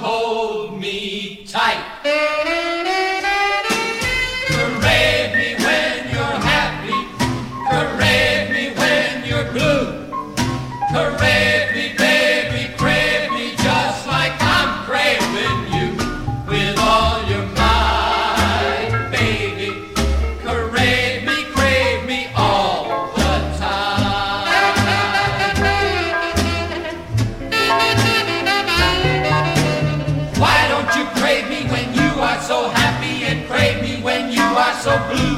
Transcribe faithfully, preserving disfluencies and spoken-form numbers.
hold me tight. Parade me when you're happy. Parade me when you're blue. Parade me, baby, crave me just like I'm craving you. With all your might, baby. Parade me, crave me all the time. Why don't you crave me when you are so happy and crave me when you are so blue?